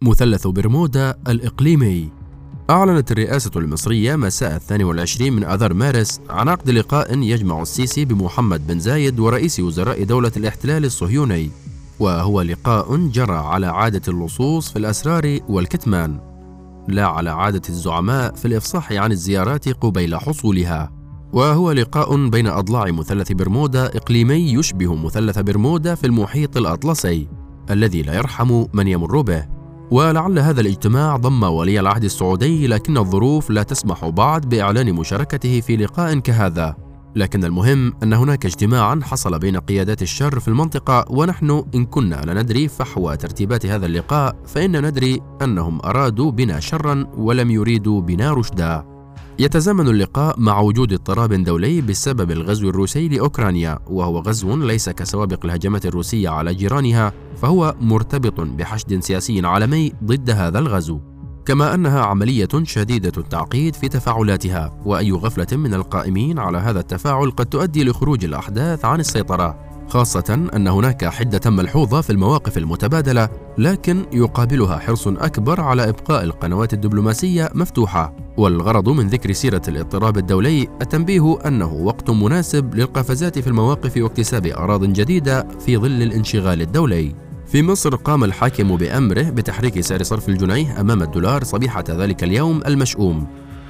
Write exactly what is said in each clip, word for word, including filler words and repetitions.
مثلث برمودا الإقليمي. أعلنت الرئاسة المصرية مساء الثاني والعشرين من آذار مارس عن عقد لقاء يجمع السيسي بمحمد بن زايد ورئيس وزراء دولة الاحتلال الصهيوني، وهو لقاء جرى على عادة اللصوص في الأسرار والكتمان، لا على عادة الزعماء في الإفصاح عن الزيارات قبيل حصولها. وهو لقاء بين أضلاع مثلث برمودا إقليمي يشبه مثلث برمودا في المحيط الأطلسي الذي لا يرحم من يمر به. ولعل هذا الاجتماع ضم ولي العهد السعودي، لكن الظروف لا تسمح بعد بإعلان مشاركته في لقاء كهذا. لكن المهم أن هناك اجتماعا حصل بين قيادات الشر في المنطقة، ونحن إن كنا لا ندري فحوى ترتيبات هذا اللقاء فإن ندري أنهم أرادوا بنا شرا ولم يريدوا بنا رشدا. يتزامن اللقاء مع وجود اضطراب دولي بسبب الغزو الروسي لأوكرانيا، وهو غزو ليس كسوابق الهجمات الروسية على جيرانها، فهو مرتبط بحشد سياسي عالمي ضد هذا الغزو، كما أنها عملية شديدة التعقيد في تفاعلاتها، وأي غفلة من القائمين على هذا التفاعل قد تؤدي لخروج الأحداث عن السيطرة، خاصة أن هناك حدة ملحوظة في المواقف المتبادلة، لكن يقابلها حرص أكبر على إبقاء القنوات الدبلوماسية مفتوحة. والغرض من ذكر سيرة الاضطراب الدولي التنبيه أنه وقت مناسب للقفزات في المواقف واكتساب أراضٍ جديدة في ظل الانشغال الدولي. في مصر قام الحاكم بأمره بتحريك سعر صرف الجنيه أمام الدولار صبيحة ذلك اليوم المشؤوم،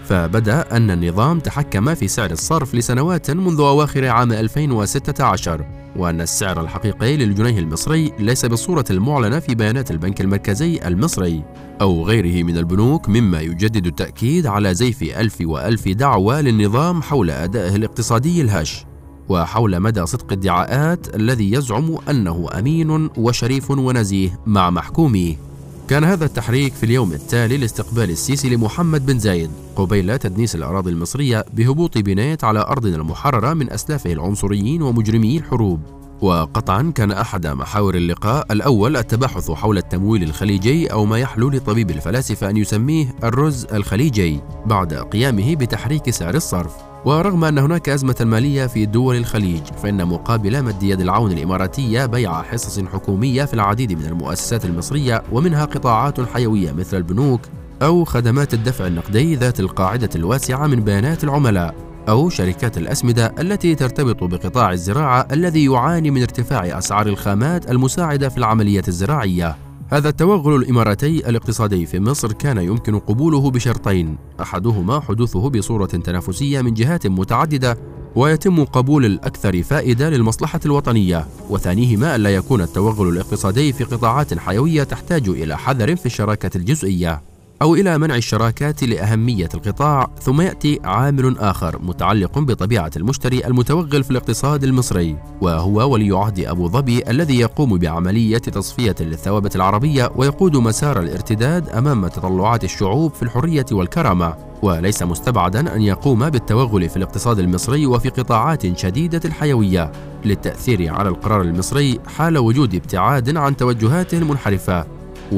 فبدأ أن النظام تحكم في سعر الصرف لسنوات منذ أواخر عام ألفين وستة عشر، وأن السعر الحقيقي للجنيه المصري ليس بالصورة المعلنة في بيانات البنك المركزي المصري أو غيره من البنوك، مما يجدد التأكيد على زيف ألف وألف دعوى للنظام حول أدائه الاقتصادي الهش، وحول مدى صدق ادعاءات الذي يزعم أنه أمين وشريف ونزيه مع محكوميه. كان هذا التحريك في اليوم التالي لاستقبال السيسي لمحمد بن زايد قبيل تدنيس الأراضي المصرية بهبوط بناية على أرضنا المحررة من أسلافه العنصريين ومجرمي الحروب. وقطعا كان أحد محاور اللقاء الأول التباحث حول التمويل الخليجي، أو ما يحلو لطبيب الفلاسفة أن يسميه الرز الخليجي، بعد قيامه بتحريك سعر الصرف. ورغم أن هناك أزمة مالية في دول الخليج، فإن مقابل مد يد العون الإماراتية بيع حصص حكومية في العديد من المؤسسات المصرية، ومنها قطاعات حيوية مثل البنوك أو خدمات الدفع النقدي ذات القاعدة الواسعة من بيانات العملاء، أو شركات الأسمدة التي ترتبط بقطاع الزراعة الذي يعاني من ارتفاع أسعار الخامات المساعدة في العملية الزراعية. هذا التوغل الإماراتي الاقتصادي في مصر كان يمكن قبوله بشرطين، أحدهما حدوثه بصورة تنافسية من جهات متعددة ويتم قبول الأكثر فائدة للمصلحة الوطنية، وثانيهما ألا يكون التوغل الاقتصادي في قطاعات حيوية تحتاج إلى حذر في الشراكة الجزئية أو إلى منع الشراكات لأهمية القطاع. ثم يأتي عامل آخر متعلق بطبيعة المشتري المتوغل في الاقتصاد المصري، وهو ولي عهد أبو ظبي الذي يقوم بعملية تصفية للثوابت العربية ويقود مسار الارتداد أمام تطلعات الشعوب في الحرية والكرامة. وليس مستبعدا أن يقوم بالتوغل في الاقتصاد المصري وفي قطاعات شديدة الحيوية للتأثير على القرار المصري حال وجود ابتعاد عن توجهاته المنحرفة.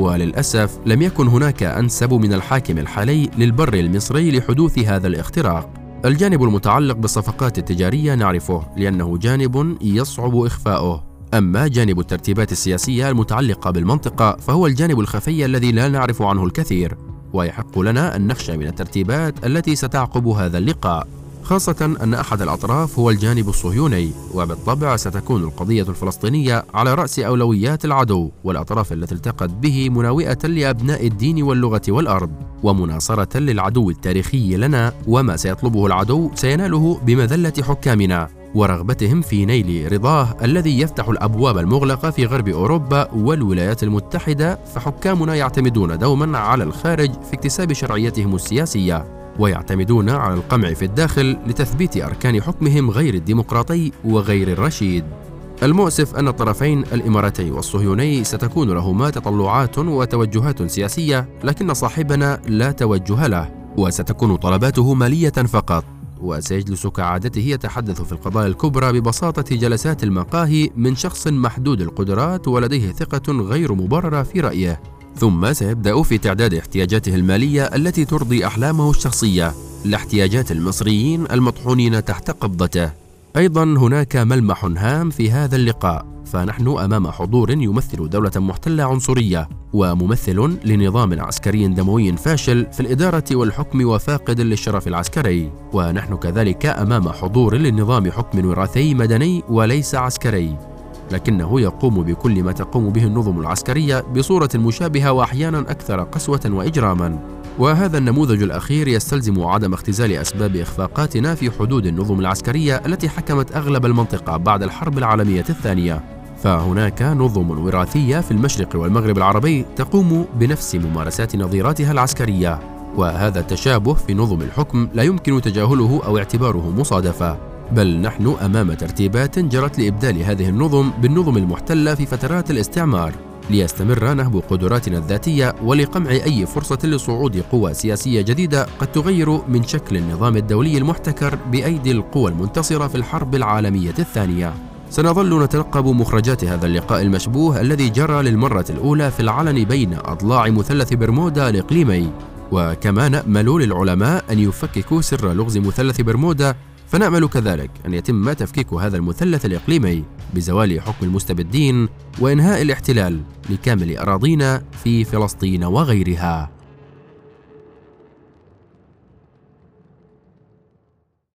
وللأسف لم يكن هناك أنسب من الحاكم الحالي للبر المصري لحدوث هذا الاختراق. الجانب المتعلق بالصفقات التجارية نعرفه لأنه جانب يصعب إخفاؤه، أما جانب الترتيبات السياسية المتعلقة بالمنطقة فهو الجانب الخفي الذي لا نعرف عنه الكثير، ويحق لنا أن نخشى من الترتيبات التي ستعقب هذا اللقاء، خاصة أن أحد الأطراف هو الجانب الصهيوني، وبالطبع ستكون القضية الفلسطينية على رأس أولويات العدو، والأطراف التي التقت به مناوئة لأبناء الدين واللغة والأرض، ومناصرة للعدو التاريخي لنا، وما سيطلبه العدو سيناله بمذلة حكامنا ورغبتهم في نيل رضاه الذي يفتح الأبواب المغلقة في غرب أوروبا والولايات المتحدة. فحكامنا يعتمدون دوما على الخارج في اكتساب شرعيتهم السياسية، ويعتمدون على القمع في الداخل لتثبيت أركان حكمهم غير الديمقراطي وغير الرشيد. المؤسف أن الطرفين الإماراتي والصهيوني ستكون لهما تطلعات وتوجهات سياسية، لكن صاحبنا لا توجه له، وستكون طلباته مالية فقط، وسيجلس كعادته يتحدث في القضايا الكبرى ببساطة جلسات المقاهي من شخص محدود القدرات ولديه ثقة غير مبررة في رأيه، ثم سيبدأ في تعداد احتياجاته المالية التي ترضي أحلامه الشخصية لاحتياجات المصريين المطحونين تحت قبضته. أيضا هناك ملمح هام في هذا اللقاء، فنحن أمام حضور يمثل دولة محتلة عنصرية وممثل لنظام عسكري دموي فاشل في الإدارة والحكم وفاقد للشرف العسكري، ونحن كذلك أمام حضور لنظام حكم وراثي مدني وليس عسكري، لكنه يقوم بكل ما تقوم به النظم العسكرية بصورة مشابهة وأحيانا أكثر قسوة وإجراما. وهذا النموذج الأخير يستلزم عدم اختزال أسباب إخفاقاتنا في حدود النظم العسكرية التي حكمت أغلب المنطقة بعد الحرب العالمية الثانية. فهناك نظم وراثية في المشرق والمغرب العربي تقوم بنفس ممارسات نظيراتها العسكرية، وهذا التشابه في نظم الحكم لا يمكن تجاهله أو اعتباره مصادفة، بل نحن أمام ترتيبات جرت لإبدال هذه النظم بالنظم المحتلة في فترات الاستعمار ليستمر نهب قدراتنا الذاتية ولقمع أي فرصة لصعود قوى سياسية جديدة قد تغير من شكل النظام الدولي المحتكر بأيدي القوى المنتصرة في الحرب العالمية الثانية. سنظل نترقب مخرجات هذا اللقاء المشبوه الذي جرى للمرة الأولى في العلن بين أضلاع مثلث برمودا الإقليمي، وكما نأمل للعلماء أن يفككوا سر لغز مثلث برمودا، فنأمل كذلك أن يتم تفكيك هذا المثلث الإقليمي بزوال حكم المستبدين وإنهاء الاحتلال لكامل أراضينا في فلسطين وغيرها.